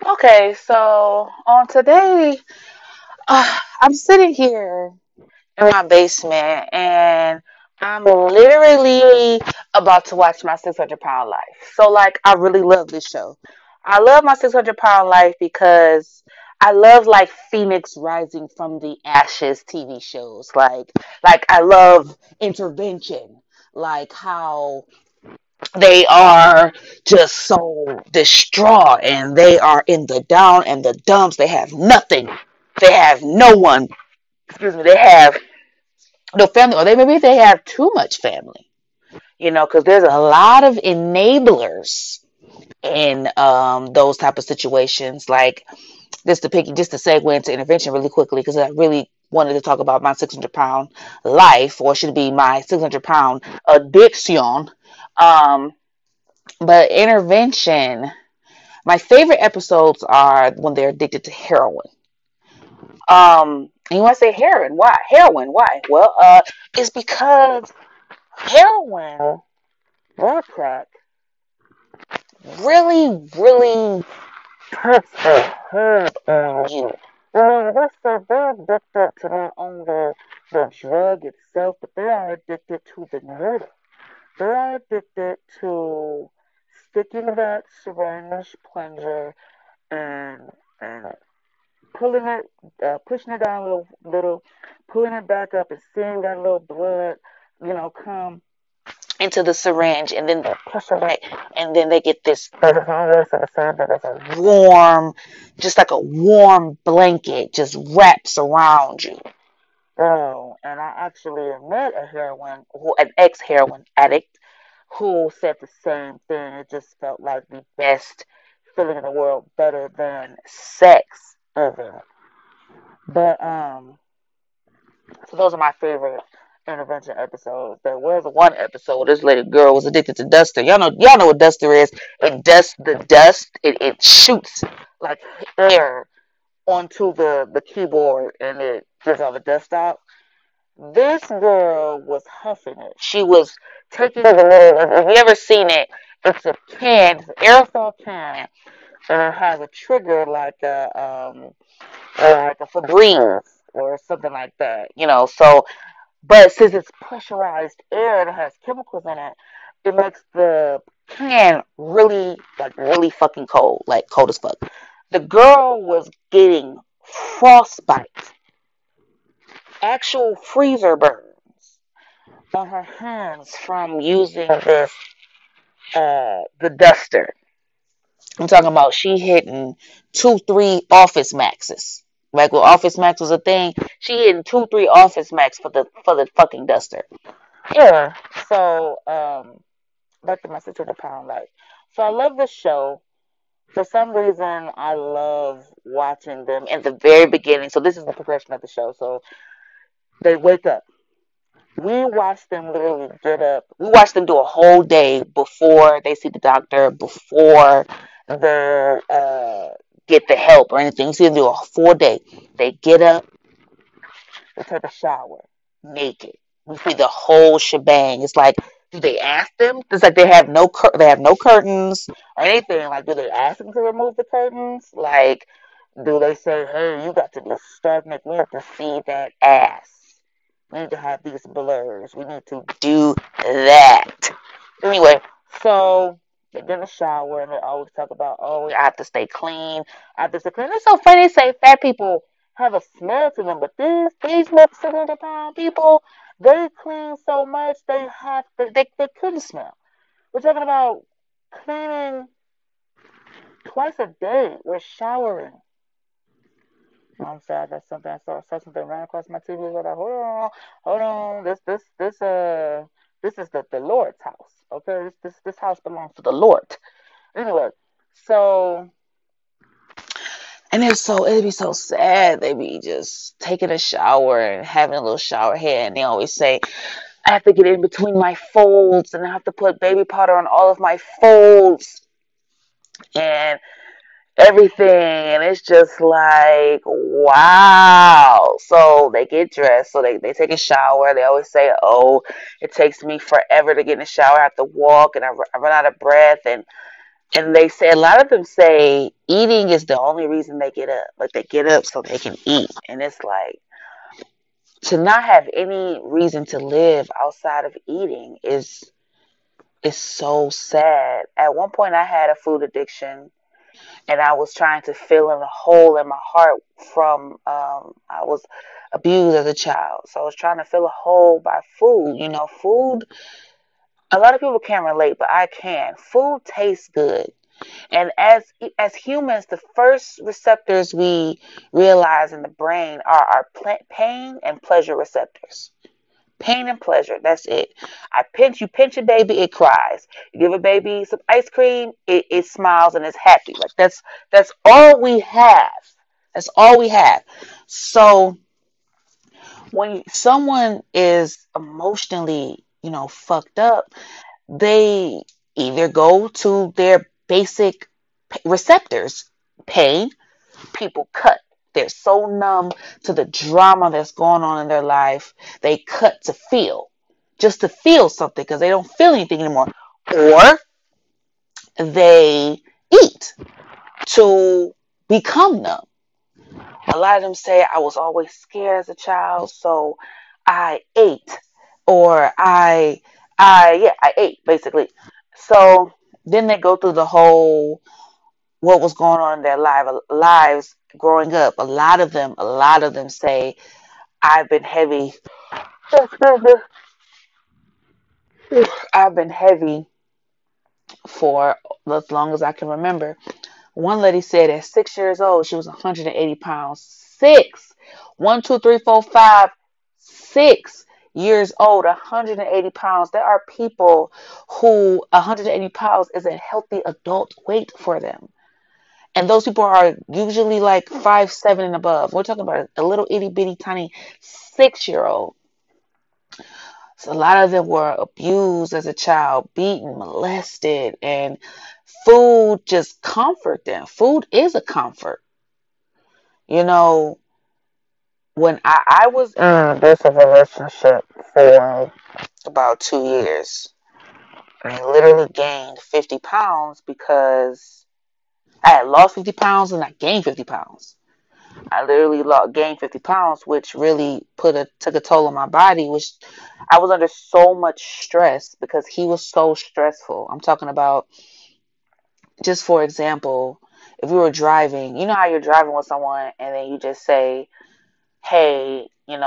Okay, so on today, I'm sitting here in my basement and I'm literally about to watch my 600 Pound Life. So, like, I really love this show. I love my 600 Pound Life because I love like Phoenix rising from the ashes TV shows. Like I love Intervention, like how they are just so distraught and they are in the down and the dumps. They have nothing. They have no one. Excuse me. They have no family, or maybe they have too much family. Because there's a lot of enablers in those type of situations. Like just to segue into Intervention really quickly, because I really wanted to talk about my 600 pound life, or should it be my 600 pound addiction. Um, but Intervention, my favorite episodes are when they're addicted to heroin. And you want to say heroin? Why? Heroin? Why? Well, it's because heroin, or crack, really, really puts a hurt on you. They're addicted to not only the drug itself, but they are addicted to the needle. They are addicted to sticking that syringe plunger and pulling it, pushing it down a little, pulling it back up, and seeing that little blood, come into the syringe, and then they push it back, and then they get this warm, just like a warm blanket, just wraps around you. Oh, and I actually met an ex-heroin addict, who said the same thing. It just felt like the best feeling in the world, better than sex ever. But so those are my favorite Intervention episodes. There was one episode. This little girl was addicted to duster. Y'all know what duster is. It dusts the dust. It shoots like air onto the keyboard, and it gets all the dust out. This girl was huffing it. She was taking the little. If you ever seen it, it's a can, it's an aerosol can, and it has a trigger like a Febreze or something like that. So, but since it's pressurized air and it has chemicals in it, it makes the can really, like, really fucking cold, like cold as fuck. The girl was getting frostbite, actual freezer burns on her hands from using the duster. I'm talking about she hitting 2, 3 Office Maxes. Like when Office Max was a thing, she hitting 2, 3 Office Max for the fucking duster. Yeah. So back to my 600 pound life. So I love this show. For some reason, I love watching them in the very beginning. So this is the progression of the show. So they wake up. We watch them literally get up. We watch them do a whole day before they see the doctor, before they get the help or anything. We see them do a full day. They get up, they take a shower, naked. We see the whole shebang. It's like, do they ask them? It's like they have no curtains or anything. Like, do they ask them to remove the curtains? Like, do they say, hey, you got to be stagnant. We have to see that ass. We need to have these blurs. We need to do that. Anyway, so they get in the shower and they always talk about, oh, I have to stay clean. I have to stay clean. It's so funny to say fat people have a smell to them, but these 600 pound people, they clean so much they couldn't smell. We're talking about cleaning twice a day. We're showering. I'm sad that something I saw something ran across my TV. I was like, hold on. This is the Lord's house. Okay, this house belongs to the Lord. Anyway, so and it'd be so sad. They be just taking a shower and having a little shower head, and they always say, I have to get in between my folds, and I have to put baby powder on all of my folds, and everything. And it's just like, wow. So they get dressed, so they take a shower. They always say, oh, it takes me forever to get in the shower. I have to walk, and I run out of breath, and And they say a lot of them say eating is the only reason they get up. Like they get up so they can eat. And it's like to not have any reason to live outside of eating is so sad. At one point I had a food addiction and I was trying to fill in a hole in my heart from I was abused as a child. So I was trying to fill a hole by food. You know, food a lot of people can't relate, but I can. Food tastes good. And as humans, the first receptors we realize in the brain are our pain and pleasure receptors. Pain and pleasure, that's it. You pinch a baby, it cries. You give a baby some ice cream, it smiles and is happy. Like that's all we have. That's all we have. So when someone is emotionally, fucked up, they either go to their basic receptors, pain, people cut. They're so numb to the drama that's going on in their life, they cut to feel, just to feel something because they don't feel anything anymore. Or they eat to become numb. A lot of them say, I was always scared as a child, so I ate. Or I ate basically. So then they go through the whole what was going on in their lives growing up. A lot of them say, I've been heavy. I've been heavy for as long as I can remember. One lady said at 6 years old, she was 180 pounds. Six. 1, 2, 3, 4, 5, 6 years old, 180 pounds. There are people who 180 pounds is a healthy adult weight for them. And those people are usually like 5'7" and above. We're talking about a little itty bitty tiny 6 year old. So a lot of them were abused as a child, beaten, molested, and food just comfort them. Food is a comfort. You know, when I was in this relationship for about 2 years, I literally gained 50 pounds because I had lost 50 pounds and I gained 50 pounds. I literally gained 50 pounds, which really took a toll on my body, which I was under so much stress because he was so stressful. I'm talking about, just for example, if we were driving, you know how you're driving with someone and then you just say, hey,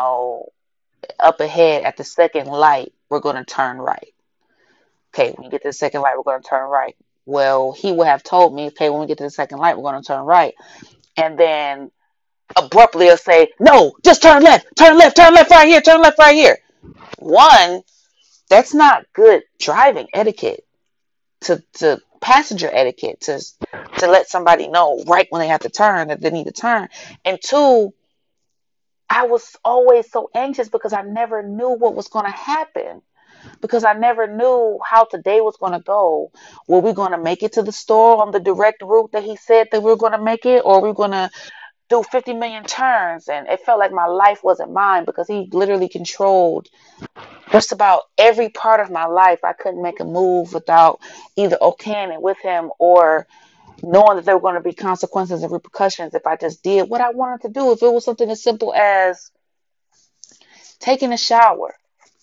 up ahead at the second light, we're going to turn right. Okay, when you get to the second light, we're going to turn right. Well, he would have told me, okay, when we get to the second light, we're going to turn right. And then abruptly will say, no, just turn left, turn left right here, turn left right here. One, that's not good driving etiquette, to passenger etiquette, to let somebody know right when they have to turn that they need to turn. And two, I was always so anxious because I never knew what was going to happen. Because I never knew how today was going to go. Were we going to make it to the store on the direct route that he said that we were going to make it? Or were we going to do 50 million turns? And it felt like my life wasn't mine because he literally controlled just about every part of my life. I couldn't make a move without either okaying it with him or knowing that there were going to be consequences and repercussions if I just did what I wanted to do. If it was something as simple as taking a shower.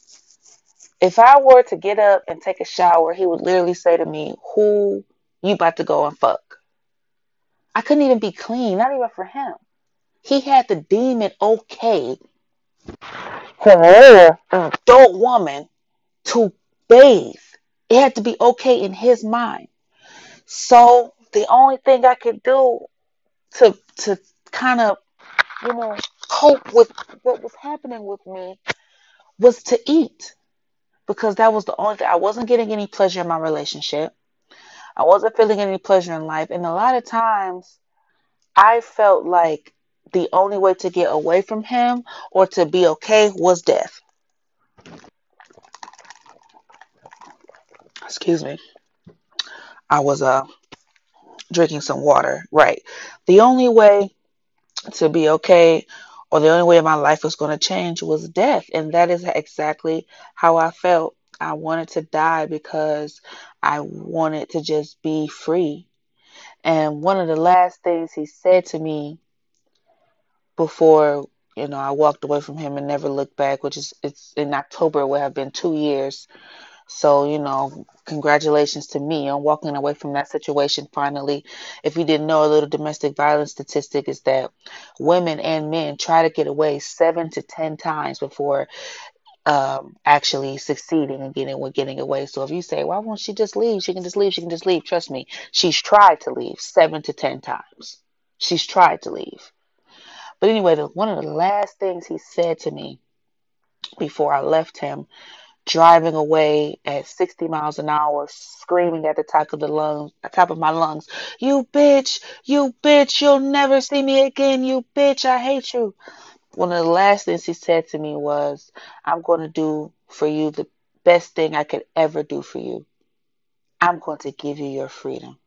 If I were to get up and take a shower, he would literally say to me, who you about to go and fuck? I couldn't even be clean, not even for him. He had to deem it okay for an adult woman to bathe. It had to be okay in his mind. So the only thing I could do to kind of, you know, cope with what was happening with me was to eat. Because that was the only thing. I wasn't getting any pleasure in my relationship. I wasn't feeling any pleasure in life. And a lot of times I felt like the only way to get away from him or to be okay was death. Excuse me. I was drinking some water. Right. The only way to be okay or the only way my life was going to change was death. And that is exactly how I felt. I wanted to die because I wanted to just be free. And one of the last things he said to me before, I walked away from him and never looked back, which is it's in October, it would have been 2 years. So, congratulations to me on walking away from that situation finally. If you didn't know, a little domestic violence statistic is that women and men try to get away 7 to 10 times before actually succeeding and getting away. So if you say, why won't she just leave? She can just leave. She can just leave. Trust me, she's tried to leave 7 to 10 times. She's tried to leave. But anyway, one of the last things he said to me before I left him, driving away at 60 miles an hour, screaming at the top of my lungs, you bitch, you'll never see me again, you bitch, I hate you. One of the last things he said to me was, I'm going to do for you the best thing I could ever do for you. I'm going to give you your freedom.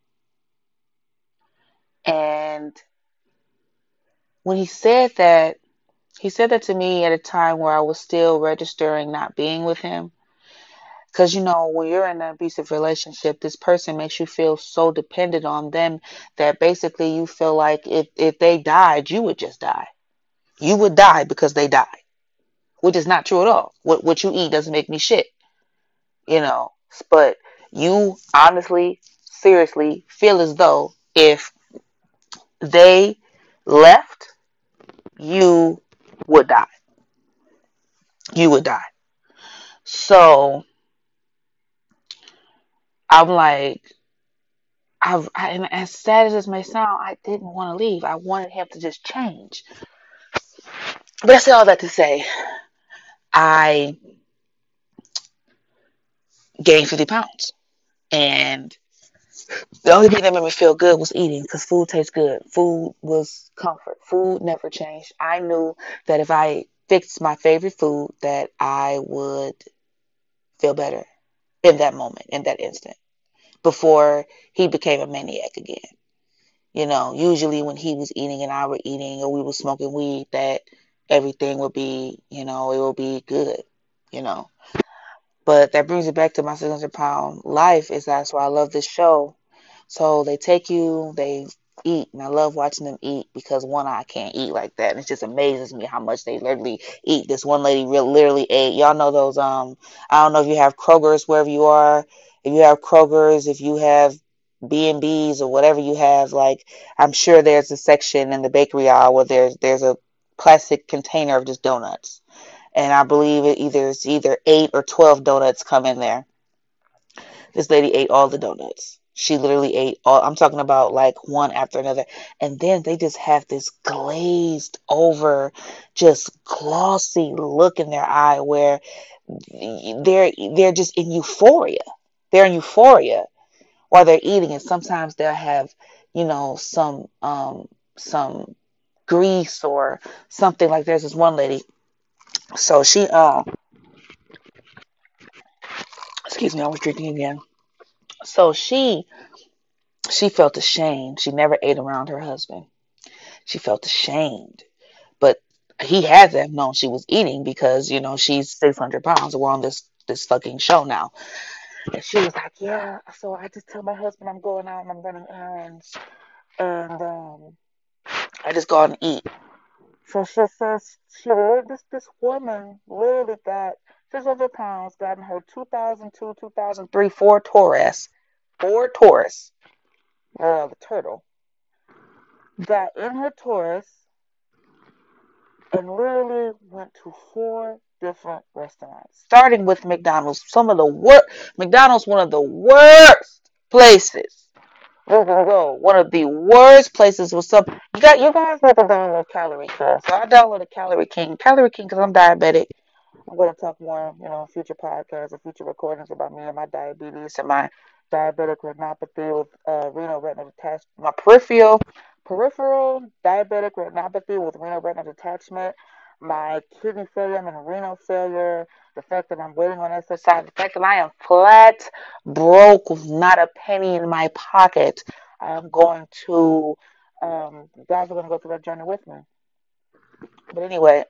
And when he said that to me at a time where I was still registering not being with him. Because, when you're in an abusive relationship, this person makes you feel so dependent on them that basically you feel like if they died, you would just die. You would die because they died, which is not true at all. What you eat doesn't make me shit, you know. But you honestly, seriously feel as though if they left, you would die. You would die. So I'm like, and as sad as this may sound, I didn't want to leave. I wanted him to just change. But I said all that to say, I gained 50 pounds. And the only thing that made me feel good was eating because food tastes good. Food was comfort. Food never changed. I knew that if I fixed my favorite food, that I would feel better in that moment, in that instant, before he became a maniac again. Usually when he was eating and I were eating or we were smoking weed, that everything would be, it will be good, you know. But that brings it back to my 600-pound life. Is that's why I love this show. So they take you, they eat, and I love watching them eat because one, I can't eat like that, and it just amazes me how much they literally eat. This one lady literally ate. Y'all know those. I don't know if you have Kroger's wherever you are. If you have Kroger's, if you have B&B's or whatever you have, like I'm sure there's a section in the bakery aisle where there's a plastic container of just donuts, and I believe it's either 8 or 12 donuts come in there. This lady ate all the donuts. She literally ate all, I'm talking about like one after another. And then they just have this glazed over, just glossy look in their eye where they're just in euphoria. They're in euphoria while they're eating, and sometimes they'll have, some grease or something. Like there's this one lady. So she excuse me, I was drinking again. So she felt ashamed. She never ate around her husband. She felt ashamed. But he had to have known she was eating because, she's 600 pounds and we're on this fucking show now. And she was like, yeah, so I just tell my husband I'm going out and I'm running errands. And I just go out and eat. So she says, this woman literally got 600 pounds, got in her 2002, 2003 Ford Taurus. Ford Taurus. The turtle. Got in her Taurus and literally went to 4 different restaurants, starting with McDonald's. Some of the worst. McDonald's, one of the worst places. One of the worst places was some. You guys have to download Calorie King. So I downloaded Calorie King. Calorie King because I'm diabetic. I'm going to talk more, future podcasts or future recordings about me and my diabetes and my diabetic retinopathy with renal retinal detachment, my peripheral diabetic retinopathy with renal retinal detachment, my kidney failure and renal failure, the fact that I'm waiting on exercise, the fact that I am flat broke with not a penny in my pocket. I'm going to, you guys are going to go through that journey with me. But anyway,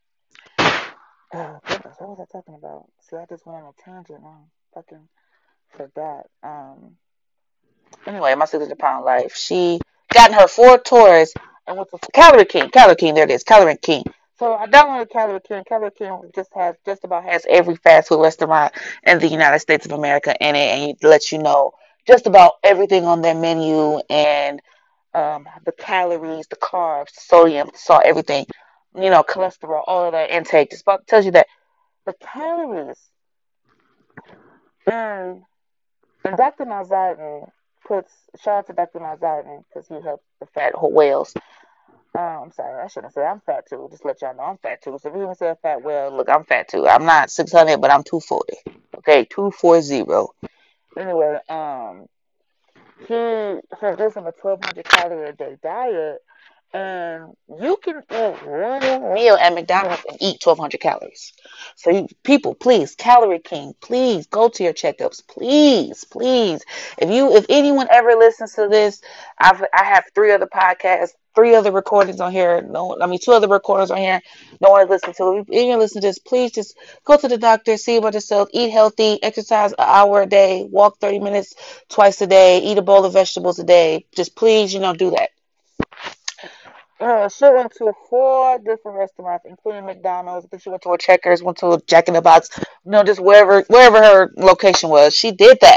oh goodness, what was I talking about? See, I just went on a tangent now. Fucking Forgot. Anyway, my 600 pound life. She got in her Ford Taurus and went to Calorie King. Calorie King, there it is. Calorie King. So I downloaded Calorie King. Calorie King just about has every fast food restaurant in the United States of America in it, and it lets you know just about everything on their menu and the calories, the carbs, the sodium, the salt, everything. You know, cholesterol, all of that intake. Just about tells you that the calories. And And Dr. Malzarden puts, shout out to Dr. Malzarden because he helps the fat whales. I'm sorry, I shouldn't say I'm fat too. Just let y'all know I'm fat too. So if you even say a fat whale, look, I'm fat too. I'm not 600, but I'm 240. Okay, 240. Anyway, he suggests him a 1,200 calorie a day diet, and you can eat one meal at McDonald's and eat 1,200 calories. So, people, please, Calorie King, please go to your checkups, please, please. If anyone ever listens to this, I have three other podcasts, three other recordings on here. No, I mean two other recordings on here. No one has listened to. If you're listening to this, please just go to the doctor, see about yourself, eat healthy, exercise an hour a day, walk 30 minutes twice a day, eat a bowl of vegetables a day. Just please, do that. She went to four different restaurants, including McDonald's. I think she went to a Checkers, went to a Jack in the Box. Just wherever her location was. She did that.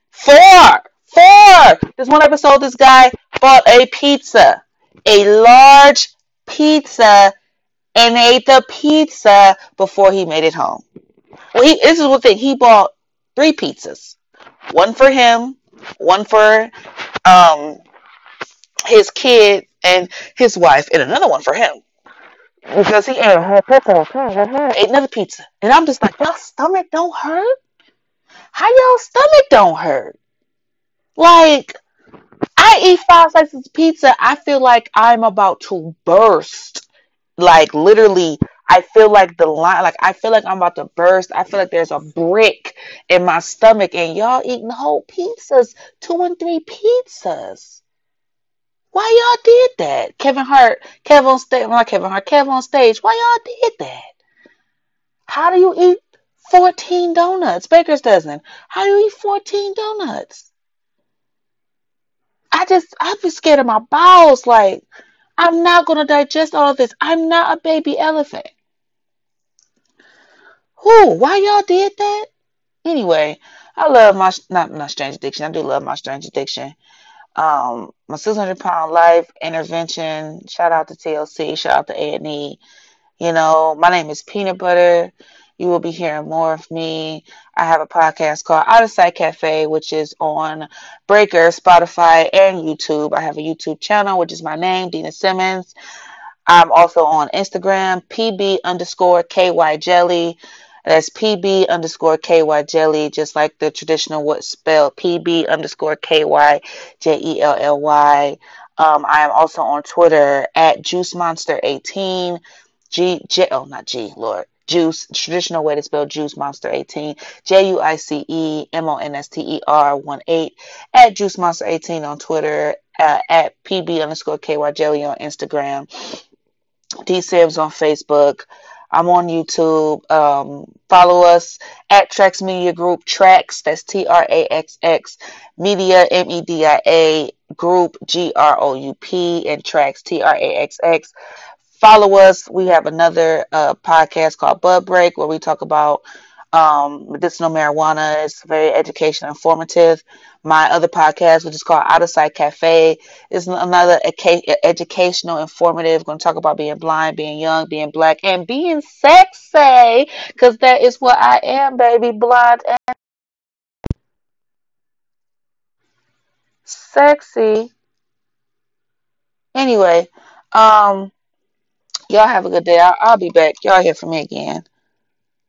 Four. This one episode, this guy bought a pizza, a large pizza, and ate the pizza before he made it home. Well, this is one thing. He bought three pizzas, one for him, one for um his kid and his wife, and another one for him. Because he ate a pizza, ate another pizza. And I'm just like, y'all stomach don't hurt? How y'all stomach don't hurt? Like, I eat five slices of pizza, I feel like I'm about to burst. Like, literally, I feel like I feel like I'm about to burst. I feel like there's a brick in my stomach, and y'all eating whole pizzas, two and three pizzas. Why y'all did that? Kevin Hart, Kev on stage, not Kevin Hart, Kev on stage. Why y'all did that? How do you eat 14 donuts? Baker's dozen. How do you eat 14 donuts? I'd be scared of my bowels. Like, I'm not going to digest all of this. I'm not a baby elephant. Who? Why y'all did that? Anyway, I love not Strange Addiction. I do love my Strange Addiction. My 600 pound life intervention. Shout out to TLC. Shout out to A&E. My name is Peanut Butter. You will be hearing more of me. I have a podcast called Out of Sight Cafe, which is on Breaker, Spotify, and YouTube. I have a YouTube channel, which is my name, Dina Simmons. I'm also on Instagram, PB underscore KY Jelly. That's PB underscore KY Jelly, just like the traditional what spelled PB underscore KY JELLY. I am also on Twitter at Juice Monster 18. Not G, Lord. Juice, traditional way to spell Juice Monster 18. JUICEMONSTER 18 at Juice Monster 18 on Twitter, at PB underscore KY Jelly on Instagram. D Sims on Facebook. I'm on YouTube. Follow us at Trax Media Group. Trax, that's TRAXX. Media, MEDIA. Group, GROUP. And Trax, TRAXX. Follow us. We have another podcast called Bud Break where we talk about medicinal marijuana. It's very educational, informative. My other podcast, which is called Out of Sight Cafe, is another educational, informative. Going to talk about being blind, being young, being black, and being sexy, because that is what I am, baby, blind and sexy. Anyway, y'all have a good day. I'll be back. Y'all hear from me again.